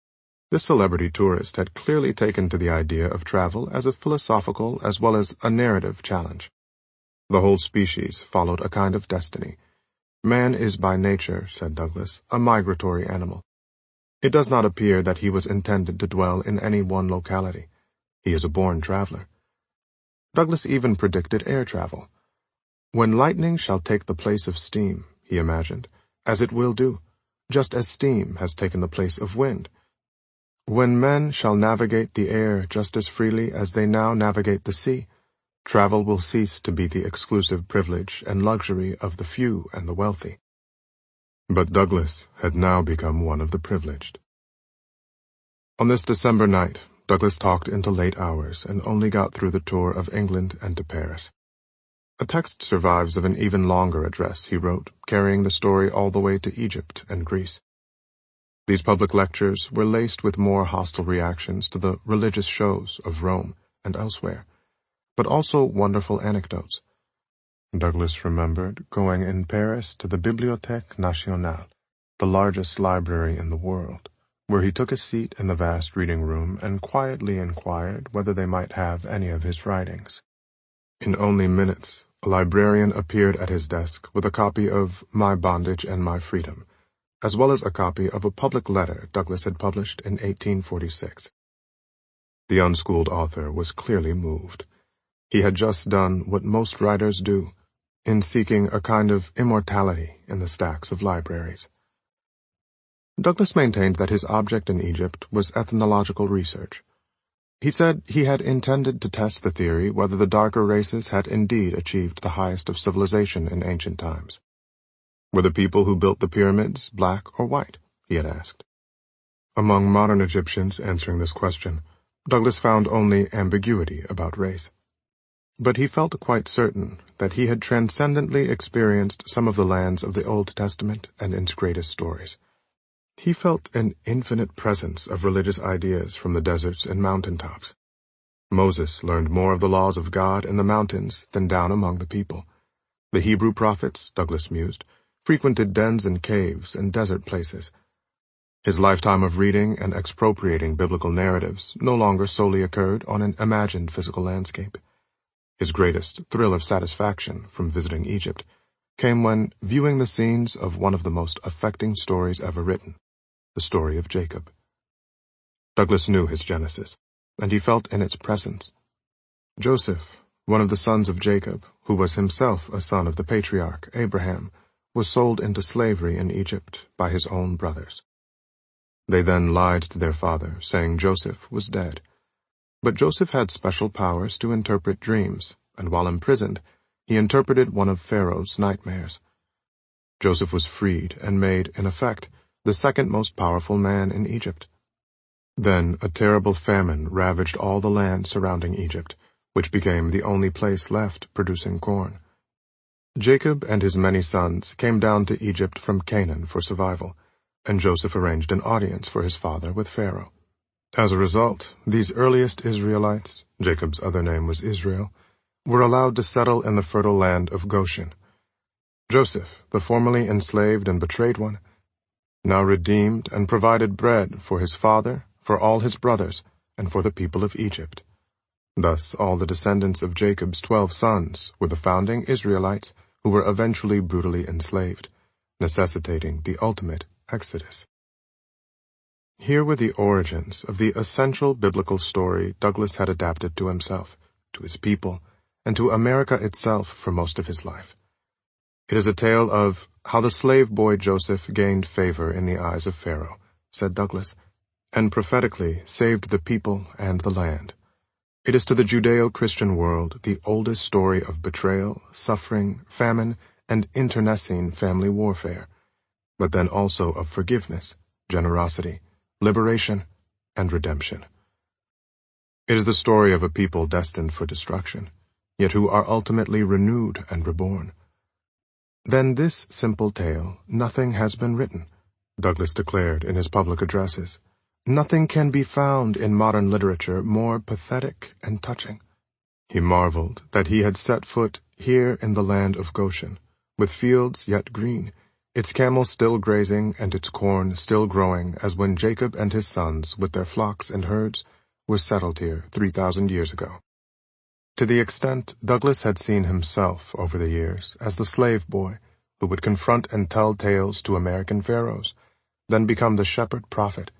Speaker 1: This celebrity tourist had clearly taken to the idea of travel as a philosophical as well as a narrative challenge. The whole species followed a kind of destiny. Man is by nature, said Douglas, a migratory animal. It does not appear that he was intended to dwell in any one locality. He is a born traveler. Douglas even predicted air travel. When lightning shall take the place of steam, he imagined, as it will do, just as steam has taken the place of wind. When men shall navigate the air just as freely as they now navigate the sea, travel will cease to be the exclusive privilege and luxury of the few and the wealthy. But Douglas had now become one of the privileged. On this December night, Douglas talked into late hours and only got through the tour of England and to Paris. A text survives of an even longer address he wrote, carrying the story all the way to Egypt and Greece. These public lectures were laced with more hostile reactions to the religious shows of Rome and elsewhere, but also wonderful anecdotes. Douglas remembered going in Paris to the Bibliothèque Nationale, the largest library in the world, where he took a seat in the vast reading room and quietly inquired whether they might have any of his writings. In only minutes, a librarian appeared at his desk with a copy of My Bondage and My Freedom, as well as a copy of a public letter Douglas had published in eighteen forty-six. The unschooled author was clearly moved. He had just done what most writers do, in seeking a kind of immortality in the stacks of libraries. Douglas maintained that his object in Egypt was ethnological research. He said he had intended to test the theory whether the darker races had indeed achieved the highest of civilization in ancient times. Were the people who built the pyramids black or white? He had asked. Among modern Egyptians answering this question, Douglas found only ambiguity about race. But he felt quite certain that he had transcendently experienced some of the lands of the Old Testament and its greatest stories. He felt an infinite presence of religious ideas from the deserts and mountaintops. Moses learned more of the laws of God in the mountains than down among the people. The Hebrew prophets, Douglas mused, frequented dens and caves and desert places. His lifetime of reading and expropriating biblical narratives no longer solely occurred on an imagined physical landscape. His greatest thrill of satisfaction from visiting Egypt came when viewing the scenes of one of the most affecting stories ever written, the story of Jacob. Douglas knew his Genesis, and he felt in its presence. Joseph, one of the sons of Jacob, who was himself a son of the patriarch Abraham, was sold into slavery in Egypt by his own brothers. They then lied to their father, saying Joseph was dead. But Joseph had special powers to interpret dreams, and while imprisoned, he interpreted one of Pharaoh's nightmares. Joseph was freed and made, in effect, the second most powerful man in Egypt. Then a terrible famine ravaged all the land surrounding Egypt, which became the only place left producing corn. Jacob and his many sons came down to Egypt from Canaan for survival, and Joseph arranged an audience for his father with Pharaoh. As a result, these earliest Israelites, Jacob's other name was Israel, were allowed to settle in the fertile land of Goshen. Joseph, the formerly enslaved and betrayed one, now redeemed and provided bread for his father, for all his brothers, and for the people of Egypt. Thus all the descendants of Jacob's twelve sons were the founding Israelites who were eventually brutally enslaved, necessitating the ultimate exodus. Here were the origins of the essential biblical story Douglas had adapted to himself, to his people, and to America itself for most of his life. It is a tale of how the slave boy Joseph gained favor in the eyes of Pharaoh, said Douglas, and prophetically saved the people and the land. It is to the Judeo-Christian world the oldest story of betrayal, suffering, famine, and internecine family warfare, but then also of forgiveness, generosity, liberation, and redemption. It is the story of a people destined for destruction, yet who are ultimately renewed and reborn. Than this simple tale, nothing has been written, Douglas declared in his public addresses. Nothing can be found in modern literature more pathetic and touching. He marveled that he had set foot here in the land of Goshen, with fields yet green, its camels still grazing and its corn still growing as when Jacob and his sons, with their flocks and herds, were settled here three thousand years ago. To the extent Douglas had seen himself over the years as the slave boy who would confront and tell tales to American pharaohs, then become the shepherd prophet